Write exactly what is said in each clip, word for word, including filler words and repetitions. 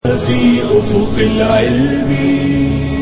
في أفق العلم.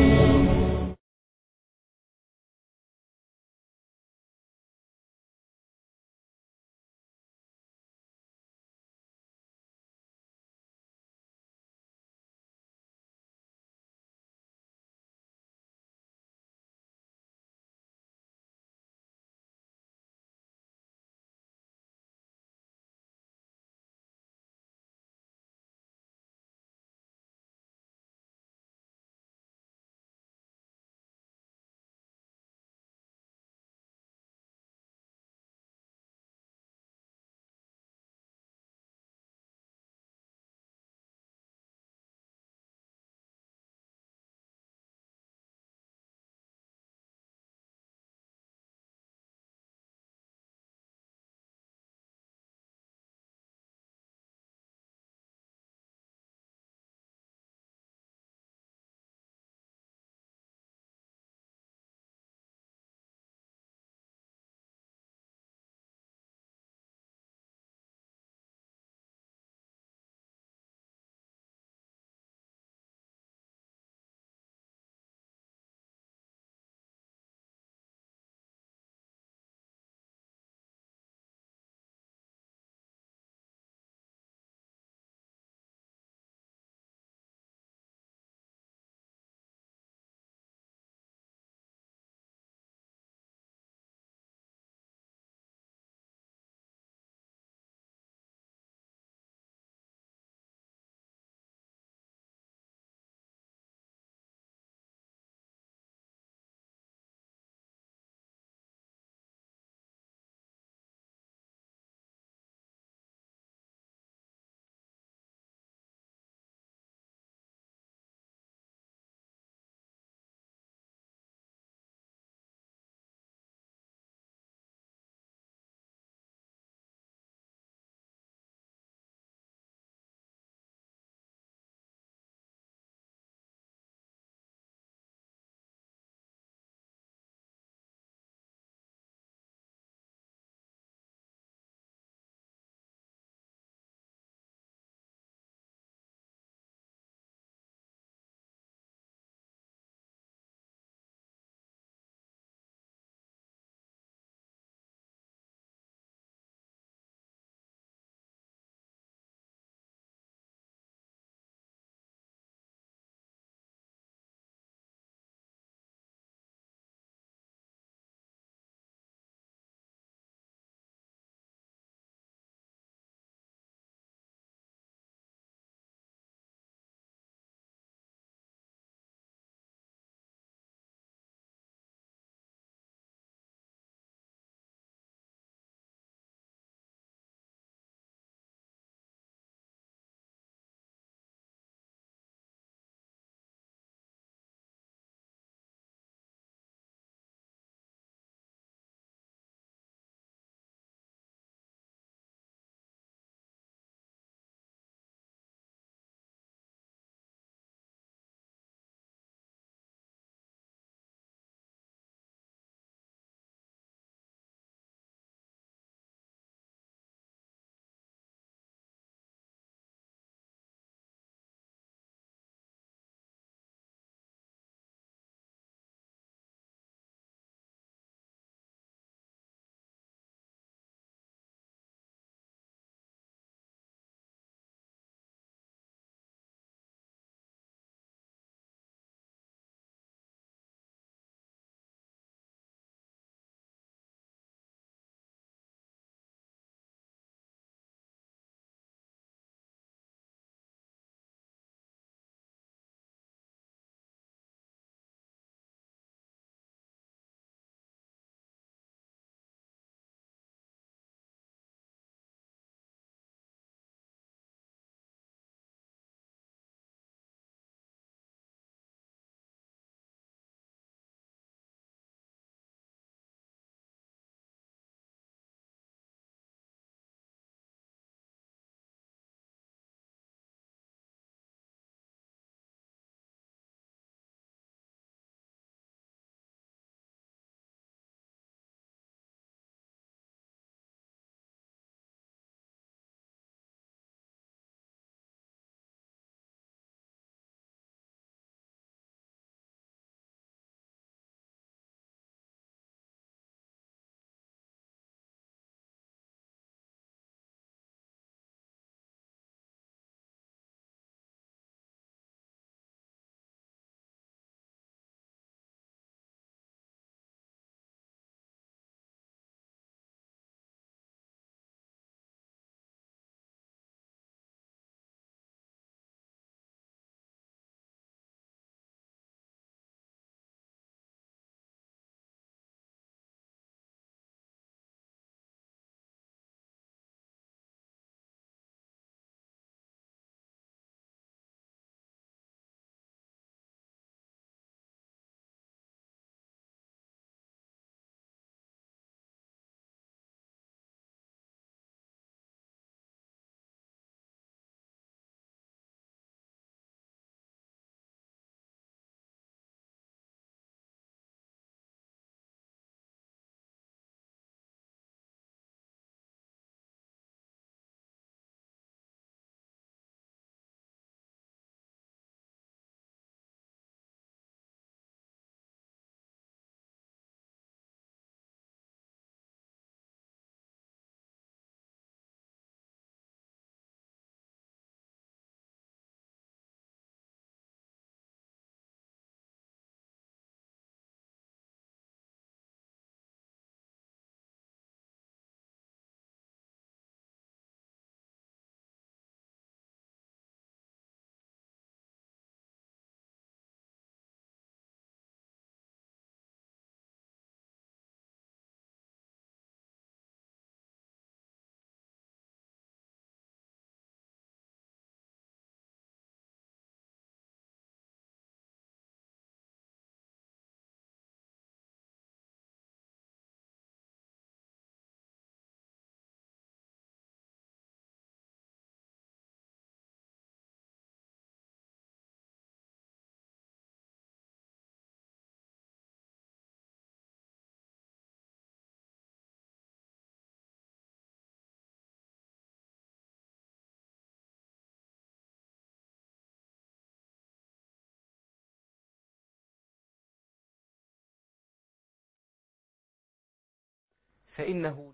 فإنه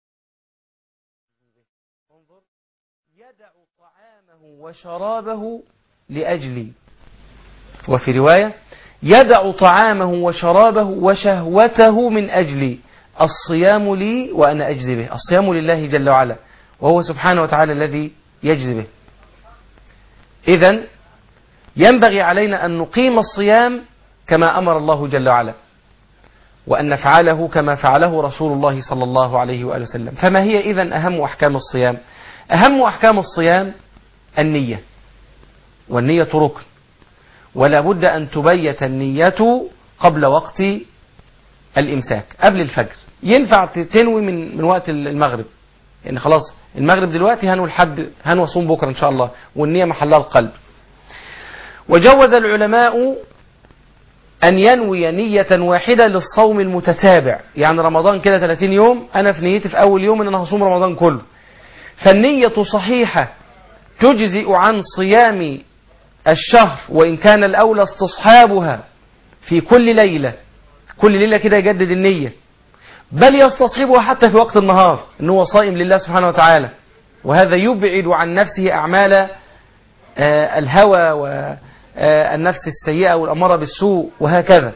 يدع طعامه وشرابه لأجلي. وفي رواية يدع طعامه وشرابه وشهوته من أجلي. الصيام لي وأنا أجزي به. الصيام لله جل وعلا، وهو سبحانه وتعالى الذي يجزي به. إذن ينبغي علينا أن نقيم الصيام كما أمر الله جل وعلا، وأن نفعله كما فعله رسول الله صلى الله عليه وآله وسلم. فما هي إذن أهم أحكام الصيام؟ أهم أحكام الصيام النية، والنية ركن، ولا بد أن تبيت النية قبل وقت الإمساك، قبل الفجر. ينفع تنوي من من وقت المغرب، يعني خلاص المغرب دلوقتي هنوي الحد هنوي صوم بكرة إن شاء الله، والنية محلها القلب. وجوز العلماء أن ينوي نية واحدة للصوم المتتابع، يعني رمضان كده ثلاثين يوم، أنا في نيتي في أول يوم أن أنا هصوم رمضان كله، فالنية صحيحة تجزئ عن صيام الشهر، وإن كان الأولى استصحابها في كل ليلة، كل ليلة كده يجدد النية، بل يستصحبها حتى في وقت النهار أنه صائم لله سبحانه وتعالى، وهذا يبعد عن نفسه أعمال الهوى والنفس السيئة والأمارة بالسوء وهكذا.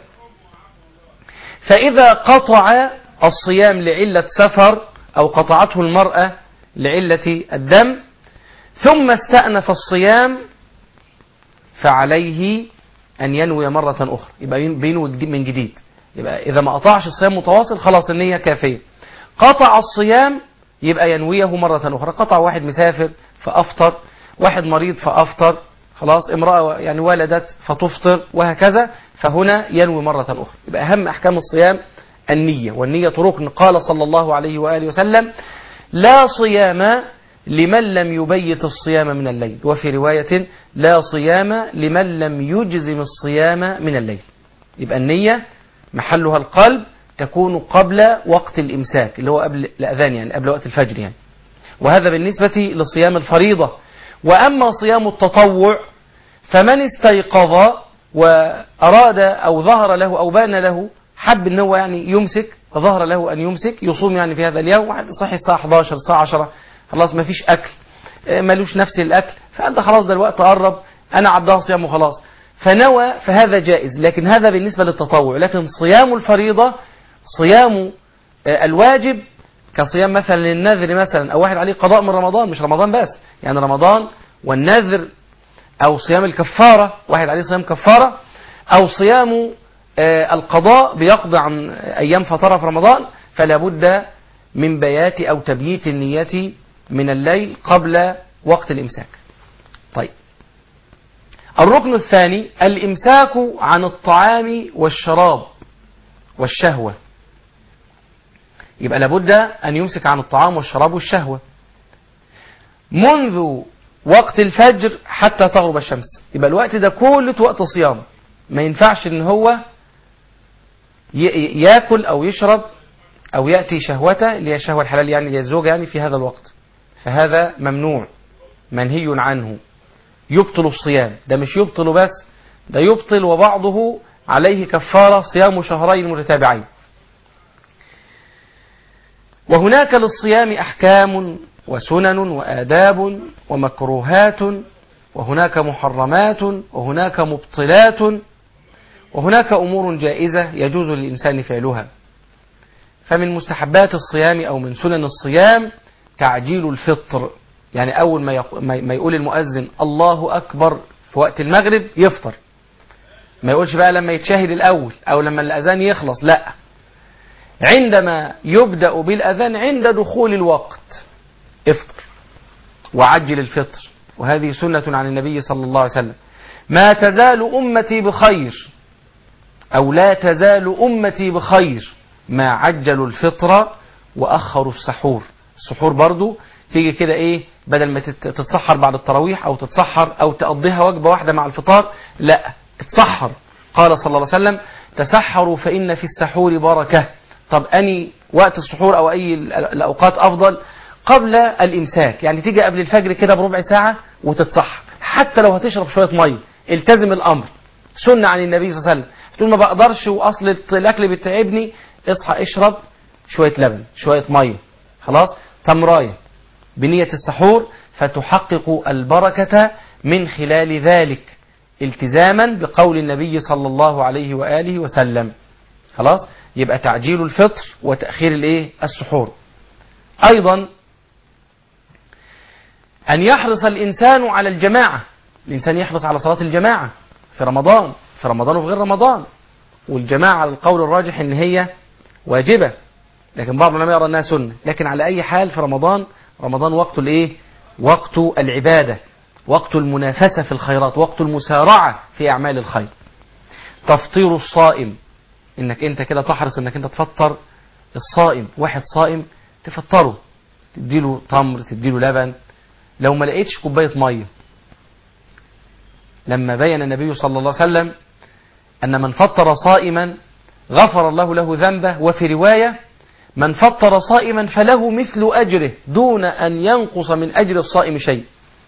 فإذا قطع الصيام لعلة سفر أو قطعته المرأة لعلة الدم ثم استأنف الصيام فعليه أن ينوي مرة أخرى، يبقى بينوي من جديد. يبقى إذا ما قطعش الصيام متواصل خلاص النية كافية. قطع الصيام يبقى ينويه مرة أخرى. قطع واحد مسافر فأفطر، واحد مريض فأفطر، خلاص امرأة يعني ولدت فتفطر وهكذا، فهنا ينوي مرة أخرى. يبقى أهم أحكام الصيام النية، والنية ركن. قال صلى الله عليه وآله وسلم: لا صيام لمن لم يبيت الصيام من الليل. وفي رواية: لا صيام لمن لم يجزم الصيام من الليل. يبقى النية محلها القلب، تكون قبل وقت الإمساك اللي هو قبل الأذان، يعني قبل وقت الفجر يعني. وهذا بالنسبة لصيام الفريضة. وأما صيام التطوع فمن استيقظ وأراد أو ظهر له أو بان له حب ان هو يعني يمسك، ظهر له أن يمسك يصوم يعني في هذا اليوم، واحد صحي الساعة إحدى عشر الساعة عشرة خلاص ما فيش أكل، ملوش نفس الأكل، فقال ده خلاص ده الوقت قرب أنا عبدها صيام وخلاص، فنوى، فهذا جائز. لكن هذا بالنسبة للتطوع. لكن صيام الفريضة، صيام الواجب كصيام مثلا للنذر مثلا، أو واحد عليه قضاء من رمضان، مش رمضان بس، يعني رمضان والنذر، أو صيام الكفارة، واحد عليه صيام كفارة، أو صيام القضاء بيقضي عن أيام فطرة في رمضان، فلا بد من بيات أو تبييت النية من الليل قبل وقت الإمساك. طيب، الركن الثاني الإمساك عن الطعام والشراب والشهوة. يبقى لابد أن يمسك عن الطعام والشراب والشهوة منذ وقت الفجر حتى تغرب الشمس. يبقى الوقت ده كله وقت صيام، ما ينفعش ان هو يأكل أو يشرب أو يأتي شهوته اللي هي الشهوة الحلال يعني اللي هي الزوجة يعني في هذا الوقت، فهذا ممنوع منهي عنه، يبطل الصيام. ده مش يبطل بس، ده يبطل وبعضه عليه كفارة صيام شهرين متتابعين. وهناك للصيام أحكام وسنن وآداب ومكروهات، وهناك محرمات، وهناك مبطلات، وهناك أمور جائزة يجوز للإنسان فعلها. فمن مستحبات الصيام أو من سنن الصيام تعجيل الفطر، يعني أول ما, يق... ما يقول المؤذن الله أكبر في وقت المغرب يفطر، ما يقولش بقى لما يتشاهد الأول أو لما الأذان يخلص، لا، عندما يبدأ بالأذان عند دخول الوقت افطر وعجل الفطر. وهذه سنة عن النبي صلى الله عليه وسلم: ما تزال أمتي بخير أو لا تزال أمتي بخير ما عجلوا الفطر وأخروا السحور. السحور برضو تيجي كده إيه، بدل ما تتسحر بعد التراويح أو تتسحر أو تقضيها وجبة واحدة مع الفطار، لا، تتسحر. قال صلى الله عليه وسلم: تسحروا فإن في السحور بركة. طب أني وقت السحور أو أي الأوقات أفضل؟ قبل الإمساك، يعني تيجي قبل الفجر كده بربع ساعة وتتسحر، حتى لو هتشرب شوية مية التزم الأمر، سنة عن النبي صلى الله عليه وسلم. تقول ما بقدرش وأصل الأكل بتعبني، اصحى اشرب شوية لبن، شوية مية، خلاص، تمراية بنية السحور، فتحقق البركة من خلال ذلك التزاما بقول النبي صلى الله عليه وآله وسلم. خلاص، يبقى تعجيل الفطر وتأخير الايه السحور. أيضا أن يحرص الإنسان على الجماعة، الإنسان يحرص على صلاة الجماعة في رمضان، في رمضان وفي غير رمضان. والجماعة على القول الراجح إن هي واجبة، لكن بعض العلماء يرى أنها سنة. لكن على أي حال في رمضان، رمضان وقت الإيه؟ وقت العبادة، وقت المنافسة في الخيرات، وقت المسارعة في أعمال الخير. تفطير الصائم، إنك أنت كده تحرص إنك أنت تفطر الصائم. واحد صائم تفطره، تديله تمر، تديله لبن، لو ما لقيتش كوباية مية. لما بين النبي صلى الله عليه وسلم أن من فطر صائما غفر الله له ذنبه، وفي رواية من فطر صائما فله مثل أجره دون أن ينقص من أجر الصائم شيء.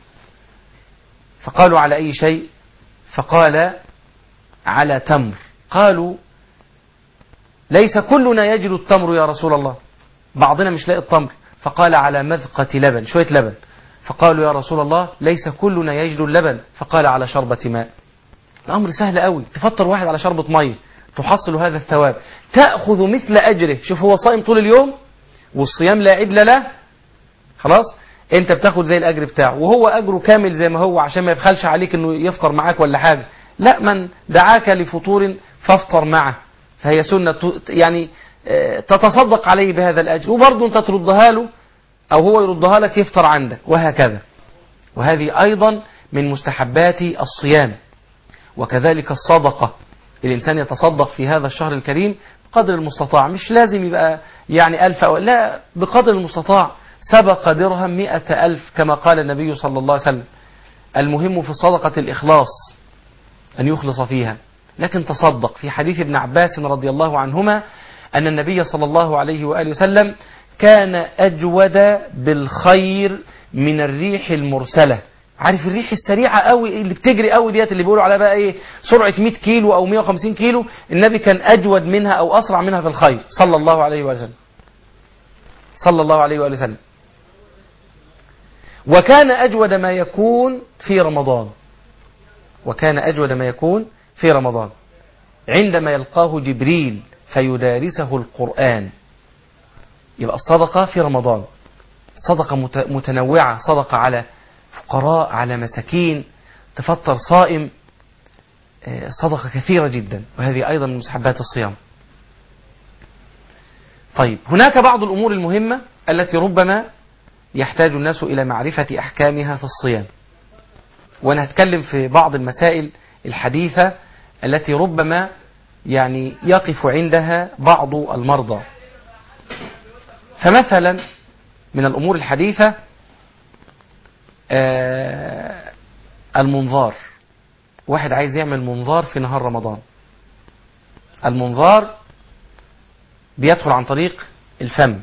فقالوا على أي شيء؟ فقال على تمر. قالوا ليس كلنا يجد التمر يا رسول الله، بعضنا مش لاقي التمر. فقال على مذقة لبن، شوية لبن. فقالوا يا رسول الله ليس كلنا يجد اللبن. فقال على شربة ماء. الأمر سهل قوي، تفطر واحد على شربة مية تحصل هذا الثواب، تأخذ مثل أجره. شوف، هو صائم طول اليوم والصيام لا عدل له، خلاص، انت بتاخد زي الأجر بتاعه، وهو أجره كامل زي ما هو، عشان ما يبخلش عليك انه يفطر معاك ولا حاجة. لا، من دعاك لفطور فافطر معه، فهي سنة يعني تتصدق عليه بهذا الأجر، وبرضه انت تردها له أو هو يردها لك يفطر عندك، وهكذا. وهذه أيضا من مستحبات الصيام. وكذلك الصدقة، الإنسان يتصدق في هذا الشهر الكريم بقدر المستطاع، مش لازم يبقى يعني ألف أو لا، بقدر المستطاع. سبق درهم مئة ألف كما قال النبي صلى الله عليه وسلم. المهم في الصدقة الإخلاص، أن يخلص فيها. لكن تصدق. في حديث ابن عباس رضي الله عنهما أن النبي صلى الله عليه وآله وسلم كان أجود بالخير من الريح المرسلة. عارف الريح السريعة قوي اللي بتجري قوي ديت، اللي بيقولوا عليها بقى ايه، سرعة مئة كيلو او مئة وخمسين كيلو، النبي كان اجود منها او اسرع منها في الخير صلى الله عليه وسلم، صلى الله عليه وآله وسلم. وكان اجود ما يكون في رمضان، وكان اجود ما يكون في رمضان عندما يلقاه جبريل فيدارسه القرآن. يبقى الصدقة في رمضان صدقة متنوعة، صدقة على فقراء، على مساكين، تفطر صائم، صدقة كثيرة جدا، وهذه أيضا من مستحبات الصيام. طيب، هناك بعض الأمور المهمة التي ربما يحتاج الناس إلى معرفة أحكامها في الصيام، وأنا هتكلم في بعض المسائل الحديثة التي ربما يعني يقف عندها بعض المرضى. فمثلا من الأمور الحديثة آه المنظار. واحد عايز يعمل منظار في نهار رمضان. المنظار بيدخل عن طريق الفم،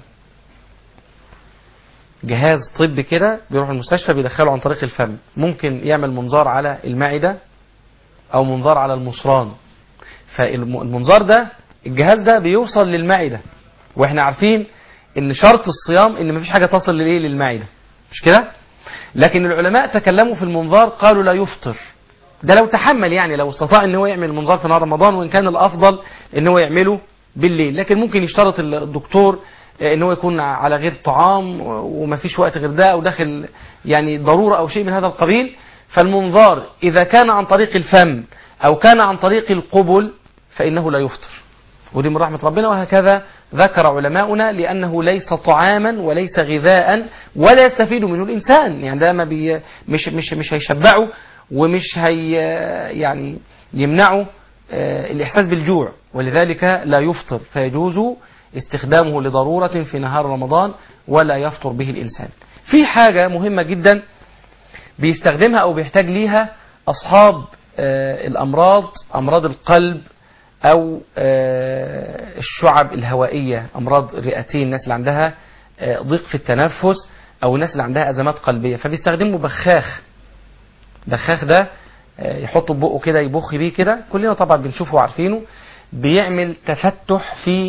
جهاز طبي كده بيروح المستشفى بيدخله عن طريق الفم. ممكن يعمل منظار على المعدة أو منظار على المصران. فالمنظار ده، الجهاز ده بيوصل للمعدة، واحنا عارفين ان شرط الصيام ان مفيش حاجة تصل للإيه للمعدة، مش كده؟ لكن العلماء تكلموا في المنظار قالوا لا يفطر. ده لو تحمل، يعني لو استطاع ان هو يعمل منظار في نهار رمضان، وان كان الافضل ان هو يعمله بالليل. لكن ممكن يشترط الدكتور ان هو يكون على غير طعام ومفيش وقت غير ده، او داخل يعني ضرورة او شيء من هذا القبيل. فالمنظار اذا كان عن طريق الفم او كان عن طريق القبل فانه لا يفطر، ودي من رحمة ربنا. وهكذا ذكر علماؤنا، لأنه ليس طعاما وليس غذاء ولا يستفيد منه الإنسان. يعني ده ما بي مش مش مش هيشبعه، ومش هي يعني يمنعه الإحساس بالجوع، ولذلك لا يفطر. فيجوز استخدامه لضرورة في نهار رمضان ولا يفطر به الإنسان. في حاجة مهمة جدا بيستخدمها أو بيحتاج ليها أصحاب الأمراض، أمراض القلب أو الشعب الهوائية، أمراض الرئتين، الناس اللي عندها ضيق في التنفس، أو الناس اللي عندها أزمات قلبية. فبيستخدموا بخاخ. بخاخ ده يحطوا بقه كده، يبخ بيه كده، كلنا طبعا بنشوفه وعارفينه. بيعمل تفتح في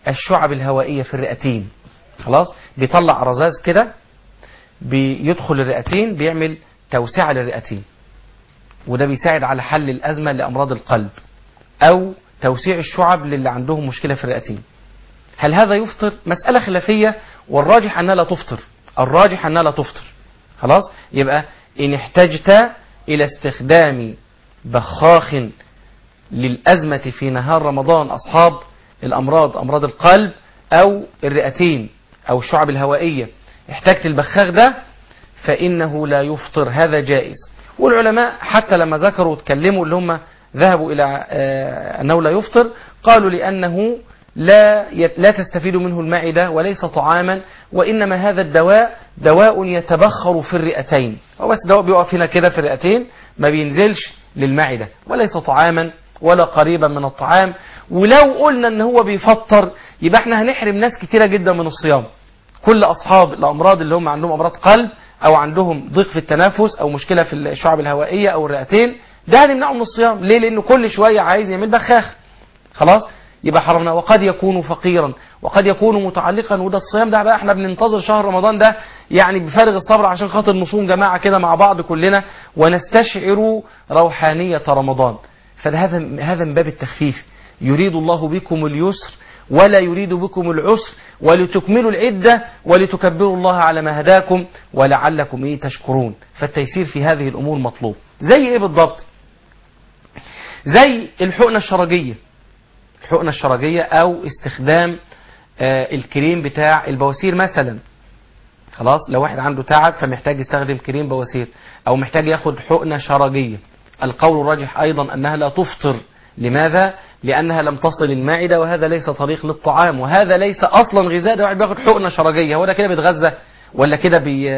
الشعب الهوائية في الرئتين. خلاص، بيطلع رذاذ كده بيدخل الرئتين، بيعمل توسعة للرئتين، وده بيساعد على حل الأزمة لأمراض القلب أو توسيع الشعب للي عندهم مشكلة في الرئتين. هل هذا يفطر؟ مسألة خلافية، والراجح أنها لا تفطر. الراجح أنها لا تفطر. خلاص، يبقى إن احتجت إلى استخدام بخاخ للأزمة في نهار رمضان، أصحاب الأمراض، أمراض القلب أو الرئتين أو الشعب الهوائية، احتجت البخاخ ده فإنه لا يفطر، هذا جائز. والعلماء حتى لما ذكروا وتكلموا اللي هم ذهبوا إلى أنه لا يفطر، قالوا لأنه لا لا تستفيد منه المعدة وليس طعاما، وإنما هذا الدواء دواء يتبخر في الرئتين، هو بس دواء بيقف هنا كده في الرئتين، ما بينزلش للمعدة، وليس طعاما ولا قريبا من الطعام. ولو قلنا ان هو بيفطر يبقى احنا هنحرم ناس كتيرة جدا من الصيام. كل اصحاب الامراض اللي هم عندهم امراض قلب او عندهم ضيق في التنفس او مشكلة في الشعب الهوائية او الرئتين، ده هنمنعه من الصيام. ليه؟ لانه كل شوية عايز يعمل بخاخ. خلاص، يبقى حرمنا. وقد يكون فقيرا وقد يكون متعلقا، وده الصيام ده بقى احنا بننتظر شهر رمضان ده يعني بفارغ الصبر عشان خاطر نصوم جماعة كده مع بعض كلنا ونستشعر روحانية رمضان. فهذا هذا من باب التخفيف. يريد الله بكم اليسر ولا يريد بكم العسر ولتكملوا العدة ولتكبروا الله على ما هداكم ولعلكم ايه تشكرون. فالتيسير في هذه الأمور مطلوب. زي ايه بالضبط؟ زي الحقنة الشرجية. الحقنة الشرجية أو استخدام آه الكريم بتاع البواسير مثلا. خلاص، لو واحد عنده تعب فمحتاج يستخدم كريم بواسير أو محتاج ياخد حقنة شرجية، القول الراجح أيضا أنها لا تفطر. لماذا؟ لأنها لم تصل المعدة، وهذا ليس طريق للطعام، وهذا ليس أصلا غذاء. ده واحد بياخد حقنة شرجية، هو ده كده بيتغذى ولا كده بي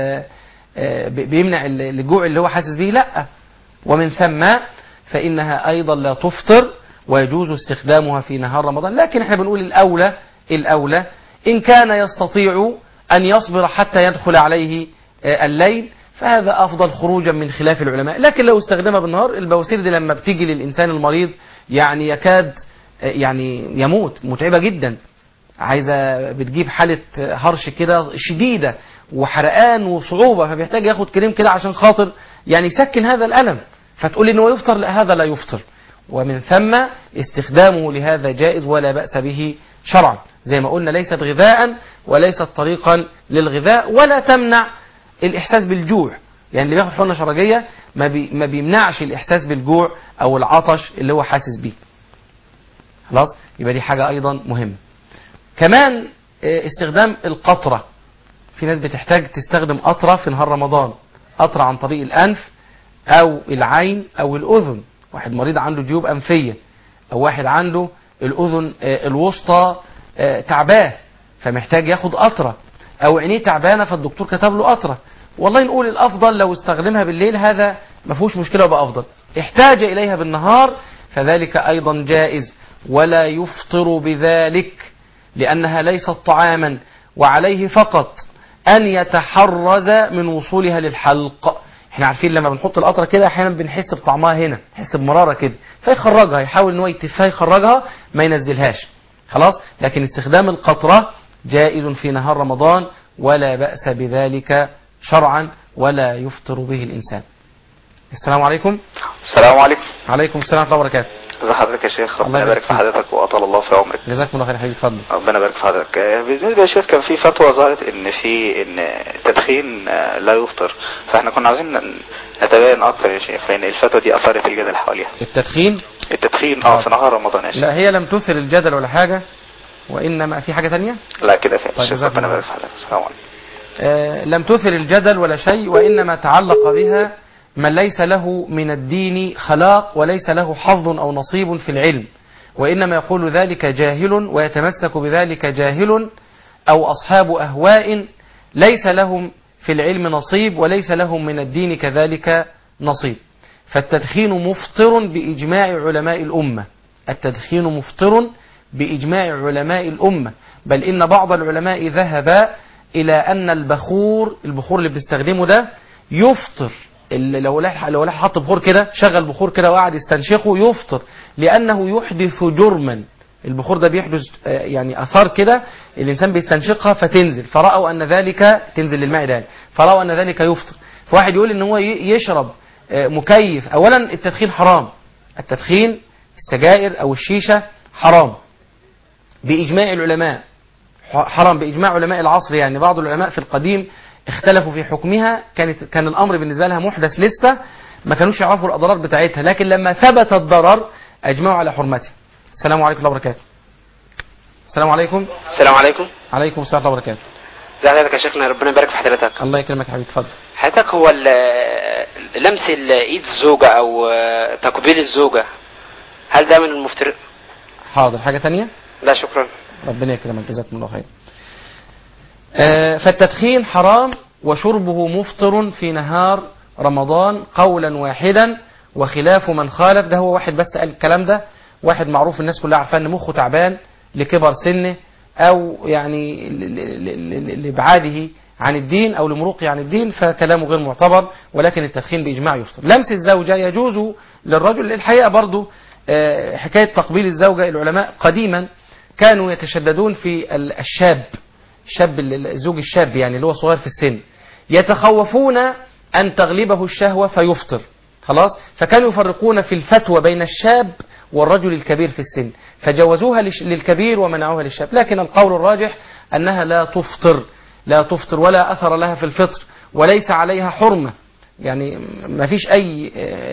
آه بيمنع الجوع اللي هو حاسس به؟ لا. ومن ثم فإنها أيضا لا تفطر ويجوز استخدامها في نهار رمضان. لكن احنا بنقول الأولى الأولى إن كان يستطيع أن يصبر حتى يدخل عليه الليل فهذا أفضل خروجا من خلاف العلماء. لكن لو استخدمها بالنهار، البواسير دي لما بتيجي للإنسان المريض يعني يكاد يعني يموت، متعبة جدا، عايزة بتجيب حالة هرش كده شديدة وحرقان وصعوبة، فبيحتاج ياخد كريم كده عشان خاطر يعني يسكن هذا الألم. فتقول لي إنه يفطر؟ لا، هذا لا يفطر. ومن ثم استخدامه لهذا جائز ولا بأس به شرعا. زي ما قلنا ليست غذاء وليست طريقا للغذاء، ولا تمنع الإحساس بالجوع. يعني اللي بياخد حقنة شرجية ما, بي ما بيمنعش الإحساس بالجوع أو العطش اللي هو حاسس بيه. خلاص، يبقى دي حاجة أيضا مهمة. كمان استخدام القطرة. في ناس بتحتاج تستخدم قطرة في نهار رمضان، قطرة عن طريق الأنف أو العين أو الأذن. واحد مريض عنده جيوب أنفية، أو واحد عنده الأذن الوسطى تعباه فمحتاج ياخد قطرة، أو عينيه تعبانة فالدكتور كتب له قطرة. والله نقول الأفضل لو استخدمها بالليل، هذا ما فيهوش مشكلة وبقى أفضل. احتاج إليها بالنهار فذلك أيضا جائز ولا يفطر بذلك، لأنها ليست طعاما، وعليه فقط أن يتحرز من وصولها للحلق. احنا عارفين لما بنحط القطرة كده احيانا بنحس بطعمها هنا، نحس بمرارة كده، فيخرجها، يحاول ان هو يتفها يخرجها ما ينزلهاش. خلاص، لكن استخدام القطرة جائز في نهار رمضان ولا بأس بذلك شرعا ولا يفطر به الإنسان. السلام عليكم. السلام عليكم. عليكم السلام ورحمة الله وبركاته. ازي حضرتك يا شيخ؟ ربنا يبارك في حضرتك واطال الله في عمرك. جزاكم الله خير يا حبيبي، اتفضل. ربنا يبارك في حضرتك. بالنسبه يا شيخ كان في فتوى ظهرت ان في ان التدخين لا يفطر، فاحنا كنا عايزين نتبين اكتر يا شيخ، لان الفتوى دي اثارت الجدل حواليها. التدخين التدخين اه في نهار رمضان يا شيخ. لا، هي لم تثر الجدل ولا حاجة، وانما في حاجة تانية. لا كده فين. طيب الشيخ ربنا يبارك في حضرتك. السلام عليكم. آه لم تثر الجدل ولا شيء، وانما تعلق بها من ليس له من الدين خلاق وليس له حظ أو نصيب في العلم، وإنما يقول ذلك جاهل ويتمسك بذلك جاهل أو أصحاب أهواء ليس لهم في العلم نصيب وليس لهم من الدين كذلك نصيب. فالتدخين مفطر بإجماع علماء الأمة. التدخين مفطر بإجماع علماء الأمة، بل إن بعض العلماء ذهب إلى أن البخور البخور اللي بنستخدمه ده يفطر. لو لو حط بخور كده، شغل بخور كده وقعد يستنشقه، يفطر، لأنه يحدث جرما البخور ده بيحدث يعني اثار كده الانسان بيستنشقها فتنزل، فرأوا ان ذلك تنزل للمعده يعني، فرأوا ان ذلك يفطر. فواحد يقول ان هو يشرب مكيف. اولا التدخين حرام، التدخين السجائر او الشيشه حرام باجماع العلماء، حرام باجماع علماء العصر. يعني بعض العلماء في القديم اختلفوا في حكمها، كانت كان الامر بالنسبه لها محدث لسه، ما كانوش يعرفوا الاضرار بتاعتها، لكن لما ثبت الضرر اجمعوا على حرمتها. السلام عليكم ورحمه الله وبركاته. السلام عليكم. السلام عليكم. عليكم السلام ورحمه الله وبركاته. ازي حضرتك يا شيخنا؟ ربنا يبارك في حضرتك. الله يكرمك يا حبيبي، اتفضل. حضرتك هو لمس ايد الزوجه او تقبيل الزوجه هل ده من المفتر؟ حاضر. حاجه ثانيه؟ لا شكرا. ربنا يكرمك، جزاكم الله خير. آه فالتدخين حرام وشربه مفطر في نهار رمضان قولا واحدا، وخلاف من خالف. ده هو واحد بس قال الكلام ده، واحد معروف الناس كلها عارفاه ان مخه تعبان لكبر سنه او يعني لابعاده عن الدين او لمروقه عن الدين، فكلامه غير معتبر. ولكن التدخين باجماع يفطر. لمس الزوجه يجوز للرجل. الحقيقه برضو آه حكايه تقبيل الزوجه، العلماء قديما كانوا يتشددون في الشاب، الشاب الزوج الشاب يعني اللي هو صغير في السن، يتخوفون أن تغلبه الشهوة فيفطر. خلاص، فكانوا يفرقون في الفتوى بين الشاب والرجل الكبير في السن، فجوزوها للكبير ومنعوها للشاب. لكن القول الراجح أنها لا تفطر، لا تفطر ولا أثر لها في الفطر، وليس عليها حرمة. يعني ما فيش أي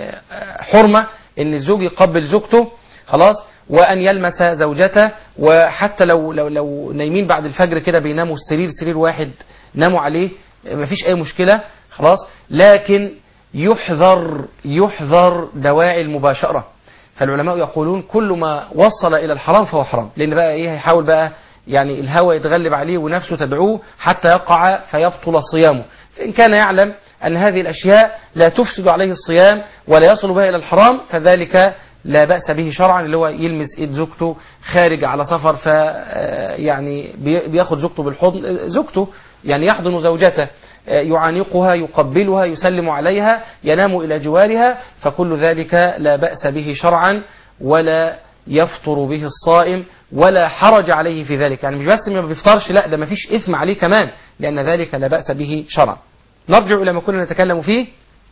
حرمة أن الزوج يقبل زوجته، خلاص، وأن يلمس زوجته. وحتى لو لو لو نايمين بعد الفجر كده بيناموا السرير سرير واحد ناموا عليه، ما فيش أي مشكلة، خلاص. لكن يحذر يحذر دواعي المباشرة. فالعلماء يقولون كل ما وصل إلى الحرام فهو حرام، لأن بقى إيه، هيحاول بقى يعني الهوى يتغلب عليه ونفسه تدعوه حتى يقع فيبطل صيامه. فإن كان يعلم أن هذه الأشياء لا تفسد عليه الصيام ولا يصل بها إلى الحرام فذلك لا بأس به شرعا. اللي هو يلمس ايد زوجته خارج على سفر، ف يعني بياخد زوجته بالحضن، زوجته يعني يحضن زوجته، يعانقها يقبلها يسلم عليها ينام إلى جوارها، فكل ذلك لا بأس به شرعا ولا يفطر به الصائم ولا حرج عليه في ذلك. يعني مش بس ما بيفطرش، لا ده ما فيش إثم عليه كمان، لأن ذلك لا بأس به شرعا. نرجع إلى ما كنا نتكلم فيه.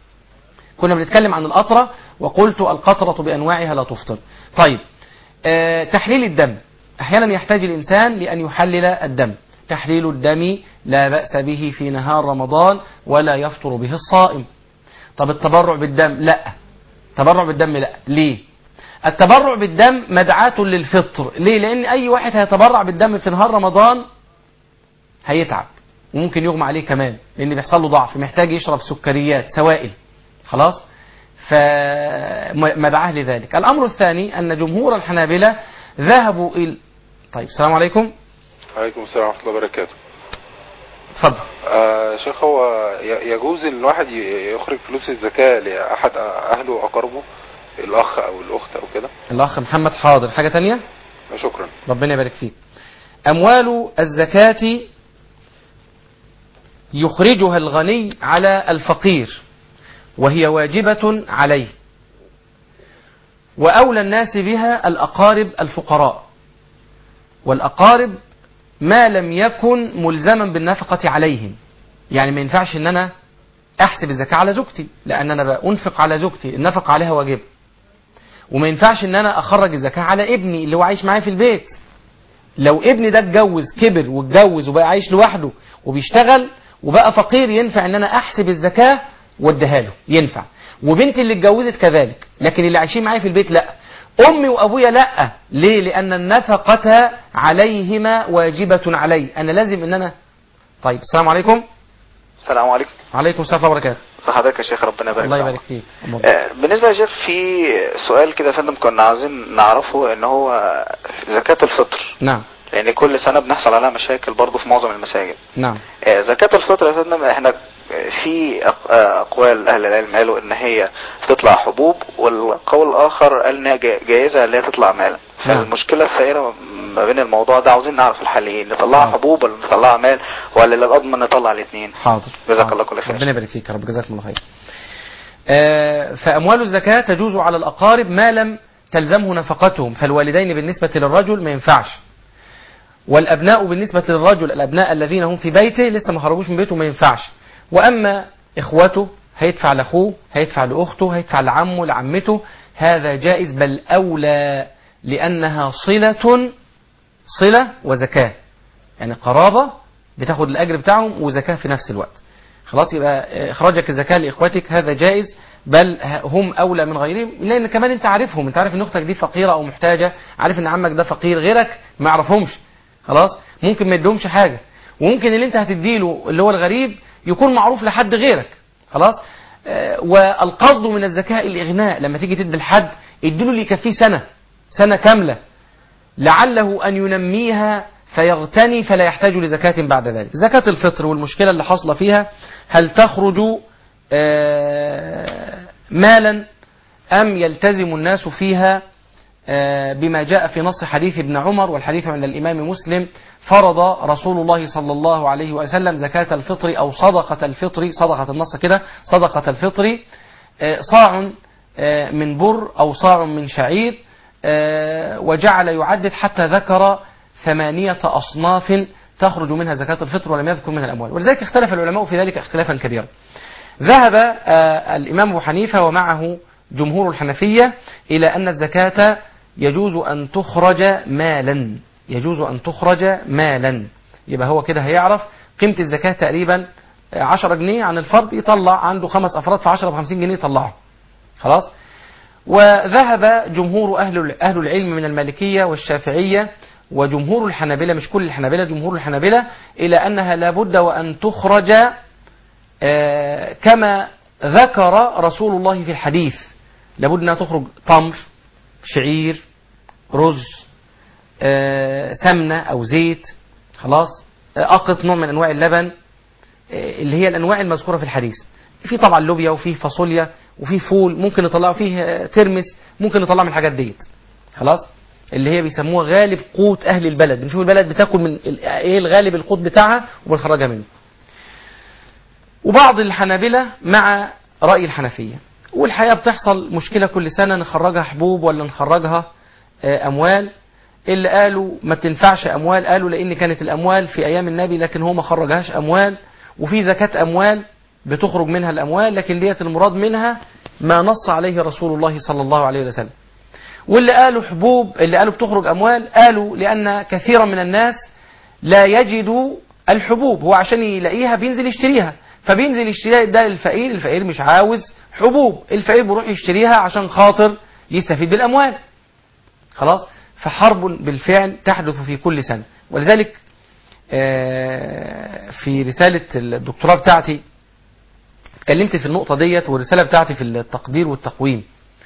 كنا بنتكلم عن القطرة، وقلت القطرة بأنواعها لا تفطر. طيب، آه تحليل الدم، أحيانا يحتاج الإنسان لأن يحلل الدم. تحليل الدم لا بأس به في نهار رمضان ولا يفطر به الصائم. طب التبرع بالدم؟ لا، التبرع بالدم لا. ليه؟ التبرع بالدم مدعاة للفطر. ليه؟ لأن أي واحد هيتبرع بالدم في نهار رمضان هيتعب وممكن يغمى عليه كمان، لأن بيحصل له ضعف، محتاج يشرب سكريات سوائل، خلاص، فمدعاه لذلك. الأمر الثاني أن جمهور الحنابلة ذهبوا إلى طيب السلام عليكم. وعليكم السلام ورحمة الله وبركاته. اتفضل. آه شيخ، هو يجوز ان الواحد يخرج فلوس الزكاة لأحد أهله وأقربه، الأخ أو الأخت أو كده؟ الأخ محمد. حاضر. حاجة تانية؟ شكرا. ربنا يبارك فيك. أموال الزكاة يخرجها الغني على الفقير، وهي واجبة عليه، وأولى الناس بها الأقارب الفقراء. والأقارب ما لم يكن ملزما بالنفقة عليهم. يعني ما ينفعش ان انا احسب الزكاة على زوجتي، لان انا بأنفق على زوجتي، النفقة عليها واجب. وما ينفعش ان انا اخرج الزكاة على ابني اللي هو عايش معايا في البيت. لو ابني ده اتجوز، كبر واتجوز وبقى عايش لوحده وبيشتغل وبقى فقير، ينفع ان انا احسب الزكاة واديها له، ينفع. وبنتي اللي اتجوزت كذلك، لكن اللي عايشين معايا في البيت لا. امي وابويا لا. ليه؟ لان النفقة عليهما واجبة علي، انا لازم ان انا. طيب السلام عليكم. السلام عليكم. عليكم السلام ورحمة الله وبركاته. صحتك يا شيخ، ربنا يبارك. الله يبارك فيك. آه بالنسبة يا شيخ في سؤال كده يا فندم كنا عايزين نعرفه، ان هو زكاة الفطر. نعم. لان كل سنة بنحصل عليها مشاكل برضو في معظم المساجد. نعم. آه زكاة الفطر يا فندم، احنا في اقوال اهل العلم قالوا ان هي تطلع حبوب، والقول الاخر قال انها جائزة اللي هي تطلع مال. فالمشكلة الثائرة ما بين الموضوع ده عاوزين نعرف الحل ايه، نطلعها حبوب ولا نطلعها مال، ولا للأضمن نطلع الاثنين؟ حاضر. جزاك الله كل خير. ربنا يبارك فيك يا رب، جزاكم الله خير. آه فأموال الزكاة تجوز على الأقارب ما لم تلزمه نفقتهم، فالوالدين بالنسبة للرجل ما ينفعش، والأبناء بالنسبة للرجل الأبناء الذين هم في بيته لسه ما خرجوش من بيته ما ينفعش. وأما إخوته هيدفع لأخوه، هيدفع لأخته، هيدفع لعمه لعمته، هذا جائز بل أولى، لأنها صلة صلة وزكاة، يعني قرابة بتاخد الأجر بتاعهم وزكاة في نفس الوقت. خلاص، يبقى إخراجك الزكاة لإخوتك هذا جائز، بل هم أولى من غيرهم، لأن كمان أنت عارفهم، أنت عارف أن أختك دي فقيرة أو محتاجة، عارف أن عمك ده فقير، غيرك ما يعرفهمش. خلاص، ممكن ما يدهمش حاجة، وممكن اللي أنت هتديله اللي هو الغريب يكون معروف لحد غيرك. خلاص، آه والقصد من الزكاة الإغناء، لما تيجي تدي لحد اديله اللي يكفيه سنة سنة كاملة، لعله أن ينميها فيغتني فلا يحتاج لزكاة بعد ذلك. زكاة الفطر والمشكلة اللي حصل فيها، هل تخرج آه مالا أم يلتزم الناس فيها آه بما جاء في نص حديث ابن عمر، والحديث عند الإمام مسلم، فرض رسول الله صلى الله عليه وسلم زكاة الفطر أو صدقة الفطر، صدقة النص كده، صدقة الفطر آه صاع آه من بر أو صاع من شعير، آه وجعل يعدد حتى ذكر ثمانية أصناف تخرج منها زكاة الفطر ولم يذكر منها الأموال، ولذلك اختلف العلماء في ذلك اختلافا كبيرا. ذهب آه الإمام أبو حنيفة ومعه جمهور الحنفية إلى أن الزكاة يجوز أن تخرج مالا، يجوز أن تخرج مالا، يبقى هو كده هيعرف قيمة الزكاة تقريبا عشرة جنيه عن الفرد، يطلع عنده خمس أفراد في عشرة بخمسين جنيه يطلعه. خلاص. وذهب جمهور أهل أهل العلم من المالكية والشافعية وجمهور الحنابلة، مش كل الحنابلة، جمهور الحنابلة، إلى أنها لابد وأن تخرج آه كما ذكر رسول الله في الحديث، لابد أنها تخرج تمر، شعير، رز، آه سمنة أو زيت، خلاص، آه أقط نوع من أنواع اللبن، آه اللي هي الأنواع المذكورة في الحديث. في طبعا لوبيا وفيه فاصوليا وفيه فول، ممكن نطلعه فيه ترمس، ممكن نطلع من الحاجات ديت. خلاص، اللي هي بيسموها غالب قوت أهل البلد، بنشوف البلد بتاكل من ايه الغالب القوت بتاعها وبنخرجها منه. وبعض الحنابلة مع رأي الحنفية، والحقيقة بتحصل مشكلة كل سنة، نخرجها حبوب ولا نخرجها أموال. اللي قالوا ما تنفعش أموال قالوا لأن كانت الأموال في أيام النبي لكن هو ما خرجهاش أموال، وفي زكاة أموال بتخرج منها الأموال، لكن ديت المراد منها ما نص عليه رسول الله صلى الله عليه وسلم. واللي قالوا حبوب، اللي قالوا بتخرج أموال، قالوا لأن كثيرا من الناس لا يجدوا الحبوب، هو عشان يلاقيها بينزل يشتريها، فبينزل يشتريها ده للفقير، الفقير مش عاوز حبوب، الفقير بيروح يشتريها عشان خاطر يستفيد بالأموال. خلاص، فحرب بالفعل تحدث في كل سنة. ولذلك في رسالة الدكتوراه بتاعتي اتكلمت في النقطة ديت، والرسالة بتاعتي في التقدير والتقويم،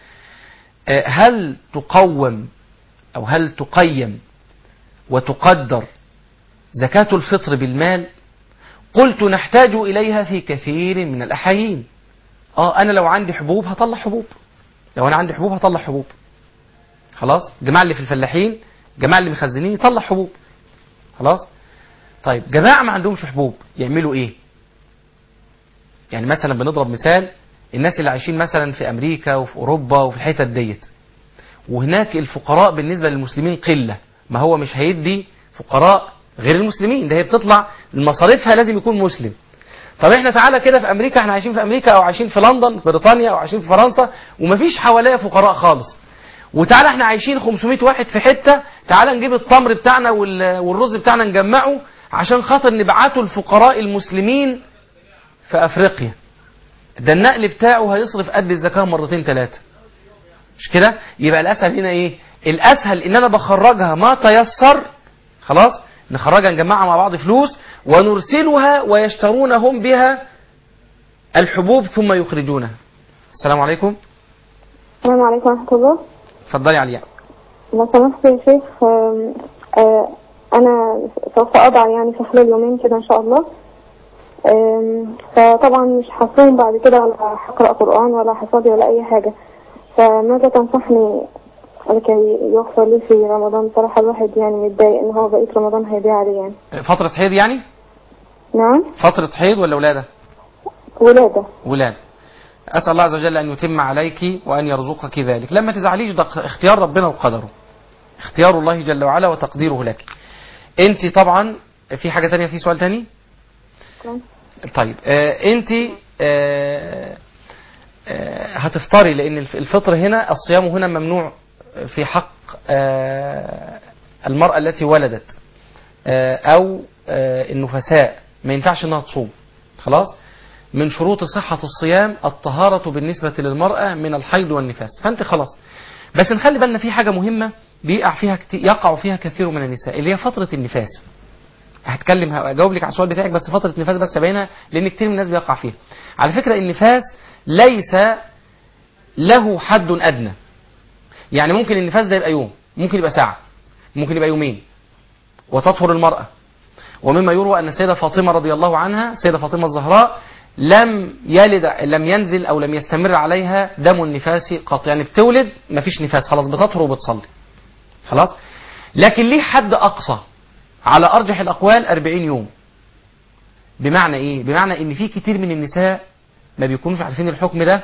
هل تقوم أو هل تقيم وتقدر زكاة الفطر بالمال؟ قلت نحتاج إليها في كثير من الأحايين. آه أنا لو عندي حبوب هطلع حبوب، لو أنا عندي حبوب هطلع حبوب. خلاص، جماعة اللي في الفلاحين، جماعة اللي مخزنين يطلع حبوب. خلاص. طيب جماعة ما عندهمش حبوب يعملوا إيه؟ يعني مثلا بنضرب مثال، الناس اللي عايشين مثلا في أمريكا وفي أوروبا وفي الحتت ديت، وهناك الفقراء بالنسبة للمسلمين قلة، ما هو مش هيدي فقراء غير المسلمين، ده هي بتطلع المصاريفها لازم يكون مسلم. طب احنا تعالى كده في أمريكا، احنا عايشين في أمريكا أو عايشين في لندن في بريطانيا أو عايشين في فرنسا ومفيش حواليا فقراء خالص، وتعالى احنا عايشين خمسمائة واحد في حتة، تعالى نجيب التمر بتاعنا والرز بتاعنا نجمعه عشان خاطر نبعته الفقراء المسلمين في أفريقيا، ده النقل بتاعه هيصرف قد الزكاة مرتين ثلاثة، مش كده؟ يبقى الأسهل هنا إيه؟ الأسهل إن أنا بخرجها ما تيسر، خلاص، نخرجها نجمعها مع بعض فلوس ونرسلها ويشترون هم بها الحبوب ثم يخرجونها. السلام عليكم. السلام عليكم ورحمة الله. اتفضلي عليا. لو سمحت يا شيخ، أنا سوف أضع يعني في خلال يومين كده إن شاء الله، فطبعا مش هصوم بعد كده ولا هقرأ قرآن ولا هصلي ولا أي حاجة، فماذا تنصحني لكي يغفر لي في رمضان؟ صراحة الواحد يعني متضايق إن هو بقيت رمضان هيضيع عليه يعني. فترة حيض يعني؟ نعم. فترة حيض ولا ولادة؟ ولادة. ولادة. أسأل الله عز وجل أن يتم عليك وأن يرزقك ذلك. لما تزعليش، ده اختيار ربنا وقدره، اختيار الله جل وعلا وتقديره لك. انت طبعا في حاجة تانية، في سؤال تاني؟ طيب آه انت آه آه هتفطري، لأن الفطر هنا، الصيام هنا ممنوع في حق آه المرأة التي ولدت آه أو آه النفساء، ما ينفعش انها تصوم. خلاص؟ من شروط صحة الصيام الطهارة بالنسبة للمرأة من الحيض والنفاس. فأنت خلاص، بس نخلي بالنا في حاجة مهمة بيقع فيها كتير، يقع فيها كثير من النساء، اللي هي فترة النفاس. هتكلم هجاوب لك على السؤال بتاعك، بس فترة النفاس بس ابينها، لأن كتير من الناس بيقع فيها. على فكرة النفاس ليس له حد أدنى، يعني ممكن النفاس ده يبقى يوم، ممكن يبقى ساعة، ممكن يبقى يومين، وتطهر المرأة. ومما يروى أن السيدة فاطمة رضي الله عنها، السيدة فاطمة الزهراء، لم يلد لم ينزل أو لم يستمر عليها دم النفاس قط، يعني بتولد ما فيش نفاس، خلاص بتطهر وبتصلي. خلاص؟ لكن ليه حد أقصى على أرجح الأقوال أربعين يوم. بمعنى إيه؟ بمعنى إن في كتير من النساء ما بيكونوش عارفين الحكم ده،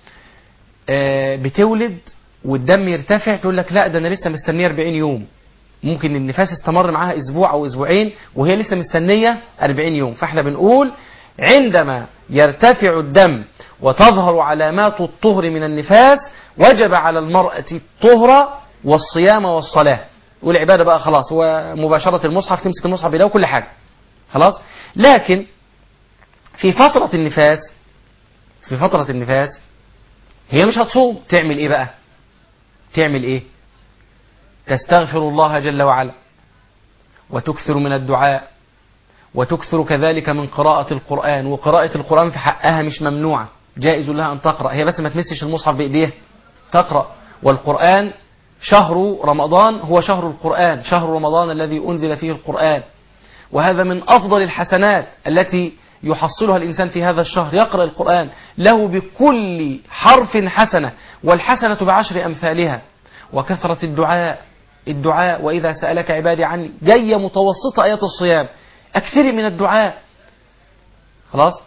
آه بتولد والدم يرتفع، تقول لك لا ده أنا لسه مستنية أربعين يوم. ممكن النفاس استمر معاها أسبوع أو أسبوعين وهي لسه مستنية أربعين يوم. فإحنا بنقول عندما يرتفع الدم وتظهر علامات الطهر من النفاس، وجب على المرأة الطهر والصيام والصلاة والعبادة بقى، خلاص هو مباشرة المصحف، تمسك المصحف بلا وكل حاجة خلاص. لكن في فترة النفاس، في فترة النفاس هي مش هتصوم، تعمل ايه بقى؟ تعمل ايه؟ تستغفر الله جل وعلا، وتكثر من الدعاء، وتكثر كذلك من قراءة القرآن. وقراءة القرآن في حقها مش ممنوعة، جائز لها أن تقرأ، هي بس ما تمسش المصحف بإيديها، تقرأ. والقرآن شهر رمضان هو شهر القرآن، شهر رمضان الذي أنزل فيه القرآن، وهذا من أفضل الحسنات التي يحصلها الإنسان في هذا الشهر. يقرأ القرآن له بكل حرف حسنة، والحسنة بعشر أمثالها. وكثرة الدعاء، الدعاء وإذا سألك عبادي عني، جاية متوسطة آيات الصيام، أكثر من الدعاء. خلاص؟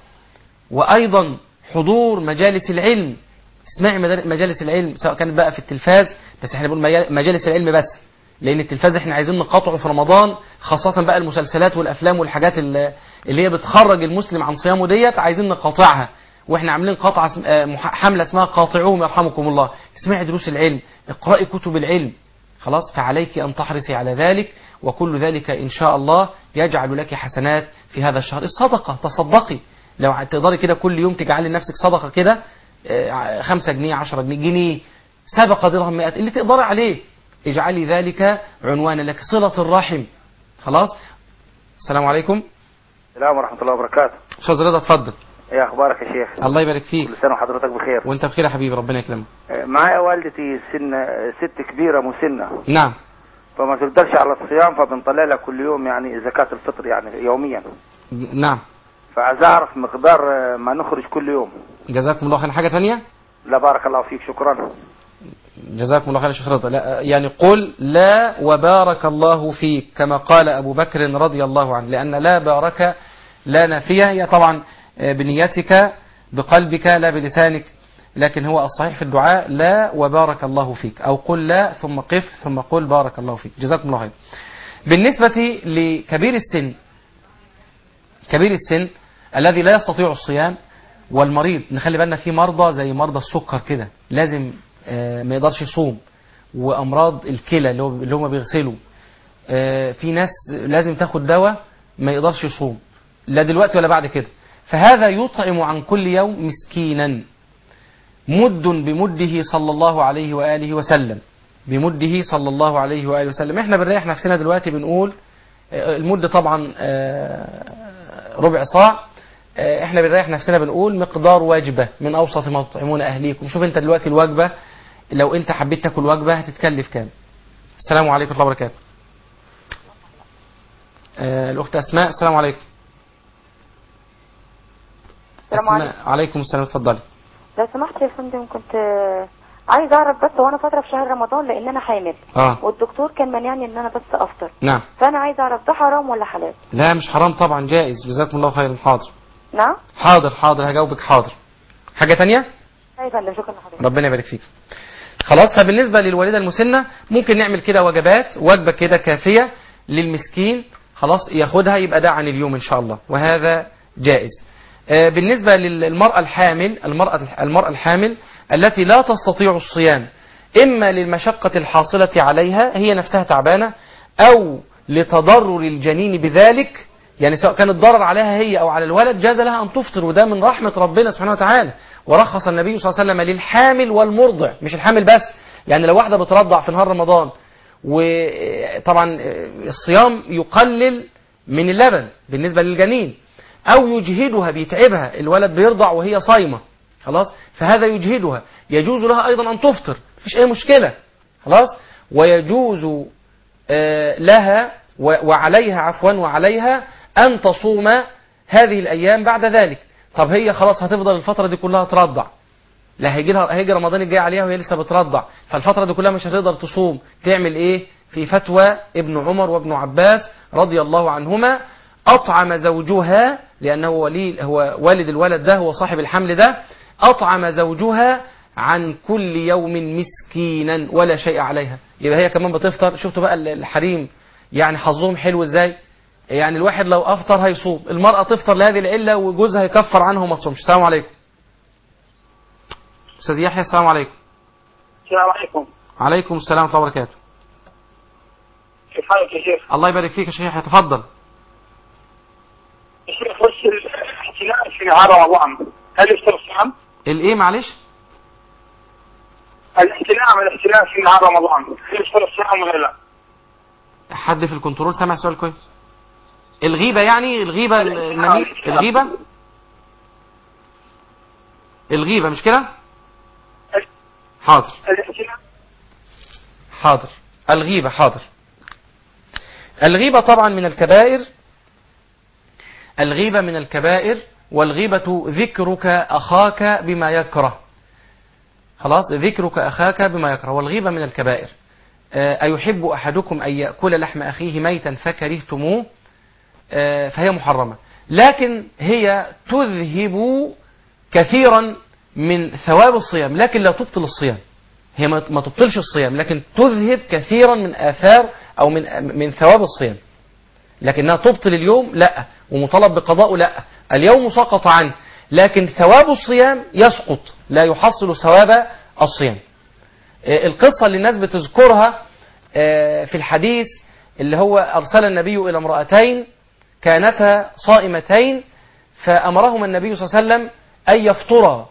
وأيضا حضور مجالس العلم، اسمعي مجالس العلم سواء كانت بقى في التلفاز، بس احنا بنقول مجالس العلم بس، لأن التلفاز احنا عايزين نقاطعه في رمضان، خاصة بقى المسلسلات والأفلام والحاجات اللي هي بتخرج المسلم عن صيامه ديت، عايزين نقاطعها. واحنا عاملين قطعة حملة اسمها قاطعوهم يرحمكم الله. اسمعي دروس العلم، اقرأي كتب العلم. خلاص؟ فعليك أن تحرصي على ذلك، وكل ذلك إن شاء الله يجعل لك حسنات في هذا الشهر. الصدقة، تصدقي لو تقدري كده كل يوم تجعلي لنفسك صدقة كده، خمسة جنيه، عشرة جنيه، جنيه، سبقة، درهم، مئات، اللي تقدري عليه، اجعلي ذلك عنوانا لك. صلة الرحم. خلاص؟ السلام عليكم. السلام ورحمة الله وبركاته. أستاذ رضا اتفضل. ايه اخبارك يا شيخ؟ الله يبارك فيك. كل سنة وحضرتك بخير. وانت بخير يا حبيبي، ربنا يكرمك. معايا والدتي سن ست كبيرة مسنة. نعم. فما تقدرش على الصيام، فبنطلع لها كل يوم يعني زكاة الفطر يعني يوميا. نعم. فعايز اعرف مقدار ما نخرج كل يوم. جزاكم الله خير. حاجة ثانية؟ لا بارك الله فيك، شكرا. جزاكم الله خير يا شيخ رضا. لا يعني قل لا وبارك الله فيك كما قال أبو بكر رضي الله عنه، لأن لا بارك لا نافية، هي طبعا بنيتك بقلبك لا بلسانك، لكن هو الصحيح في الدعاء لا وبارك الله فيك، أو قل لا ثم قف ثم قل بارك الله فيك. جزاكم الله خير. بالنسبة لكبير السن، كبير السن الذي لا يستطيع الصيام والمريض، نخلي بالنا في مرضى زي مرضى السكر كده لازم ما يقدرش يصوم، وأمراض الكلى اللي هم بيغسلوا، في ناس لازم تاخد دواء ما يقدرش يصوم لا دلوقتي ولا بعد كده، فهذا يطعم عن كل يوم مسكينا مد بمده صلى الله عليه وآله وسلم، بمده صلى الله عليه وآله وسلم. احنا بنريح نفسنا دلوقتي بنقول المد طبعا ربع صاع، احنا بنريح نفسنا بنقول مقدار وجبة من أوسط ما تطعمون أهليكم. شوف انت دلوقتي الوجبة لو انت حبيت تاكل وجبة هتتكلف كام؟ السلام عليكم ورحمة الله وبركاته. آه الأخت أسماء. السلام عليكم. السلام عليكم. عليكم السلام، اتفضلي. لو سمحت يا فندم، كنت عايز اعرف بس، وانا فتره في شهر رمضان لان انا حامل، اه والدكتور كان مانعني ان انا بس افطر. نعم. فانا عايز اعرف ده حرام ولا حلال؟ لا مش حرام طبعا، جائز. جزاكم الله خيرا. حاضر. نعم. حاضر حاضر هجاوبك. حاضر. حاجة تانية؟ لا يا فندم، شكرا لحضرتك. ربنا يبارك فيك. خلاص، فبالنسبة للوالدة المسنة ممكن نعمل كده وجبات، وجبة كده كافية للمسكين، خلاص ياخدها، يبقى ده عن اليوم إن شاء الله، وهذا جائز. آه بالنسبة للمرأة الحامل، المرأة المرأة الحامل التي لا تستطيع الصيام، إما للمشقة الحاصلة عليها، هي نفسها تعبانة، أو لتضرر الجنين بذلك، يعني سواء كان الضرر عليها هي أو على الولد، جاز لها أن تفطر، وده من رحمة ربنا سبحانه وتعالى. ورخص النبي صلى الله عليه وسلم للحامل والمرضع، مش الحامل بس، يعني لو واحدة بترضع في نهار رمضان، وطبعا الصيام يقلل من اللبن بالنسبة للجنين، أو يجهدها بيتعبها، الولد بيرضع وهي صايمة، خلاص، فهذا يجهدها، يجوز لها أيضا أن تفطر، مفيش أي مشكلة، خلاص. ويجوز لها وعليها عفوا وعليها أن تصوم هذه الأيام بعد ذلك. طب هي خلاص هتفضل الفترة دي كلها ترضع، لا هيجي لها هيجي رمضان الجاي عليها وهي لسه بترضع، فالفترة دي كلها مش هتقدر تصوم، تعمل ايه؟ في فتوى ابن عمر وابن عباس رضي الله عنهما، أطعم زوجها، لأنه ولي هو والد الولد ده، هو صاحب الحمل ده، أطعم زوجها عن كل يوم مسكينا ولا شيء عليها، يبقى هي كمان بتفطر. شفتوا بقى الحريم يعني حظهم حلو ازاي؟ يعني الواحد لو أفطر هيصوم، المرأة تفطر لهذه العلة وجوزها يكفر عنها وما تصومش. السلام عليكم. أستاذ يحيى، السلام عليكم. السلام عليكم. عليكم السلام ورحمة الله وبركاته. كيف حالك يا شيخ؟ الله يبارك فيك يا شيخ يحيى، تفضل. يا شيخ، وش الاحتلال في نهار رمضان هل يفطر الصيام؟ الايه معلش؟ الاحتلام الاحتلال في نهار رمضان هل يفطر الصيام ولا لا؟ حد في الكنترول سامع السؤال كويس؟ الغيبة يعني الغيبة النميمة، الغيبة الغيبة مش كده؟ حاضر حاضر الغيبة حاضر. الغيبة طبعا من الكبائر، الغيبة من الكبائر، والغيبة ذكرك أخاك بما يكره، خلاص، ذكرك أخاك بما يكره، والغيبة من الكبائر. أيحب أحدكم أن يأكل لحم أخيه ميتا فكرهتموه، فهي محرمة، لكن هي تذهب كثيرا من ثواب الصيام، لكن لا تبطل الصيام، هي ما تبطلش الصيام، لكن تذهب كثيرا من آثار أو من من ثواب الصيام، لكنها تبطل اليوم لا، ومطالب بقضاءه لا، اليوم سقط عنه، لكن ثواب الصيام يسقط، لا يحصل ثواب الصيام. القصة اللي الناس بتذكرها في الحديث اللي هو أرسل النبي إلى امرأتين كانتا صائمتين، فأمرهما النبي صلى الله عليه وسلم أن يفطرا،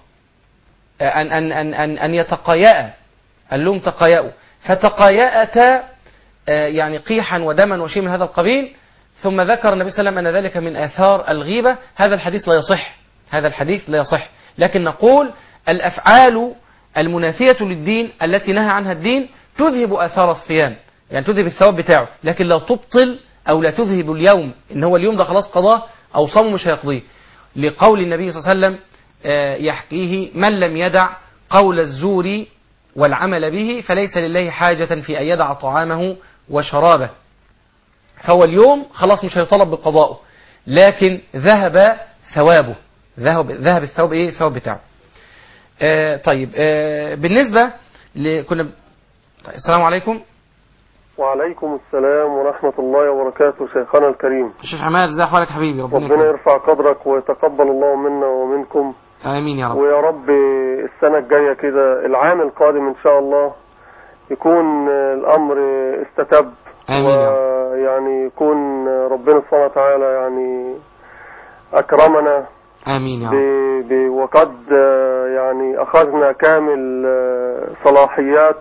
أن, أن, أن, أن, أن يتقايأ، قال لهم تقايأوا، فتقايأتا يعني قيحا ودما وشيء من هذا القبيل، ثم ذكر النبي صلى الله عليه وسلم أن ذلك من آثار الغيبة. هذا الحديث لا يصح، هذا الحديث لا يصح، لكن نقول الأفعال المنافية للدين التي نهى عنها الدين تذهب آثار الصيام، يعني تذهب الثواب بتاعه، لكن لا تبطل أو لا تذهب اليوم، إن هو اليوم ده خلاص قضاه أو صومه مش هيقضيه، لقول النبي صلى الله عليه وسلم يحكيه: من لم يدع قول الزور والعمل به فليس لله حاجة في أن يدع طعامه وشرابه. فهو اليوم خلاص مش هيطلب بقضائه، لكن ذهب ثوابه، ذهب ذهب الثواب ايه الثواب بتاعه. آه طيب آه بالنسبة ل... كنا طيب السلام عليكم. وعليكم السلام ورحمة الله وبركاته. شيخنا الكريم الشيخ عماد، ازي احوالك حبيبي؟ ربنا, ربنا يرفع قدرك ويتقبل الله منا ومنكم، امين يا رب. ويا رب السنة الجاية كده، العام القادم ان شاء الله، يكون الامر استتب، ويعني يكون ربنا سبحانه وتعالى يعني اكرمنا، امين يا رب، وقد يعني اخذنا كامل صلاحيات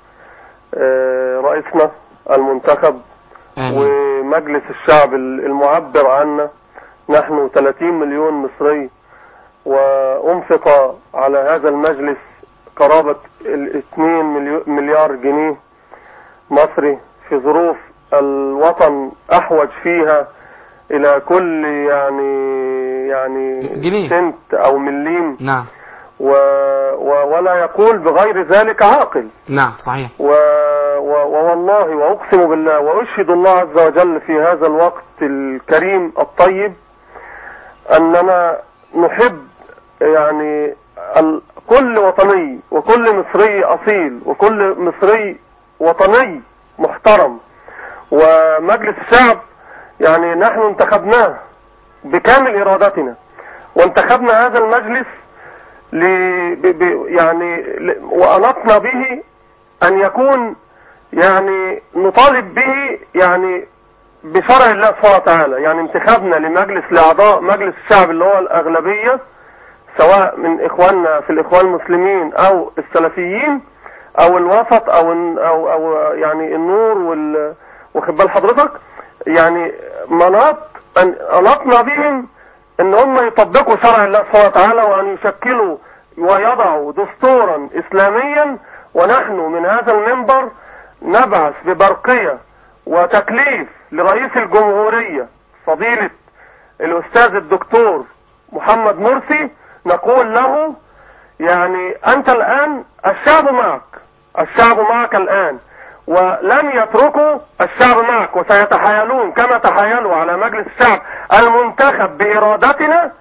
رئيسنا المنتخب، آمين. ومجلس الشعب المعبر عنا، نحن ثلاثين مليون مصري، وأنفق على هذا المجلس قرابة الاثنين مليار جنيه مصري، في ظروف الوطن أحوج فيها إلى كل يعني يعني جنيه. سنت أو مليم، نعم، و و ولا يقول بغير ذلك عاقل. نعم صحيح. و و والله وأقسم بالله وأشهد الله عز وجل في هذا الوقت الكريم الطيب أننا نحب يعني كل وطني وكل مصري أصيل وكل مصري وطني محترم ومجلس الشعب يعني نحن انتخبناه بكامل إرادتنا، وانتخبنا هذا المجلس ل... ب... ب... يعني ل... وأنطنا به أن يكون يعني نطالب به يعني بشرع الله سبحانه وتعالى. يعني انتخابنا لمجلس لأعضاء مجلس الشعب اللي هو الأغلبية سواء من إخواننا في الإخوان المسلمين أو السلفيين أو الوسط أو أو, أو يعني النور وال واخد بال حضرتك، يعني مناط أن أنطنا بهم ان هم يطبقوا شرع الله سبحانه وتعالى وان يشكلوا ويضعوا دستورا اسلاميا، ونحن من هذا المنبر نبعث ببرقية وتكليف لرئيس الجمهورية فضيلة الاستاذ الدكتور محمد مرسي، نقول له يعني انت الان الشعب معك، الشعب معك الان، ولن يتركوا الشعب معك وسيتحايلون كما تحايلوا على مجلس الشعب المنتخب بإرادتنا،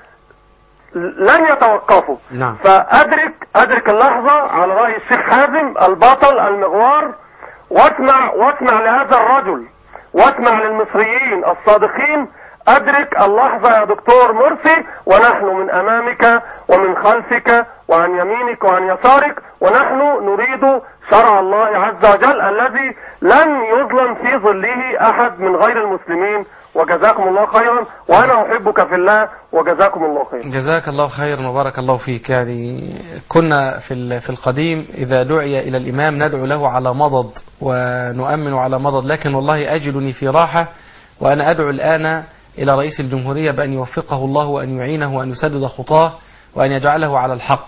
لن يتوقفوا. نعم. فأدرك أدرك اللحظة على رأي الشيخ حازم البطل المغوار، واسمع واسمع لهذا الرجل واسمع للمصريين الصادقين. أدرك اللحظة يا دكتور مرسي، ونحن من أمامك ومن خلفك وعن يمينك وعن يسارك، ونحن نريد شرع الله عز وجل الذي لن يظلم في ظله أحد من غير المسلمين. وجزاكم الله خيرا، وأنا أحبك في الله، وجزاكم الله خيرا. جزاك الله خيرا وبارك الله فيك. يعني كنا في في القديم إذا دعي إلى الإمام ندعو له على مضض ونؤمن على مضض، لكن والله أجلني في راحة، وأنا أدعو الآن إلى رئيس الجمهورية بأن يوفقه الله وأن يعينه وأن يسدد خطاه وأن يجعله على الحق.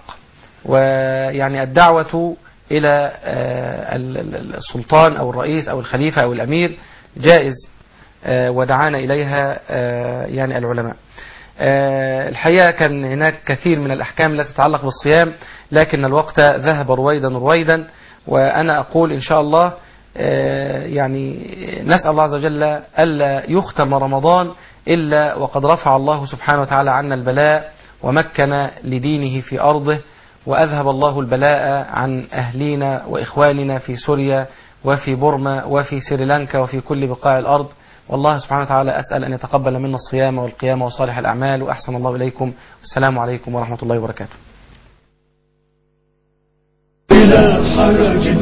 ويعني الدعوة إلى السلطان أو الرئيس أو الخليفة أو الأمير جائز، ودعانا إليها يعني العلماء. الحقيقة كان هناك كثير من الأحكام التي تتعلق بالصيام، لكن الوقت ذهب رويدا رويدا، وأنا أقول إن شاء الله يعني نسأل الله عز وجل ألا يختم رمضان إلا وقد رفع الله سبحانه وتعالى عنا البلاء ومكن لدينه في أرضه، وأذهب الله البلاء عن أهلينا وإخواننا في سوريا وفي بورما وفي سريلانكا وفي كل بقاع الأرض. والله سبحانه وتعالى أسأل أن يتقبل منا الصيام والقيام وصالح الأعمال، وأحسن الله إليكم، والسلام عليكم ورحمة الله وبركاته. بلا حرج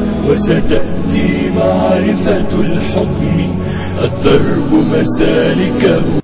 وستأتي معرفة الحكم، الدرب مسالكه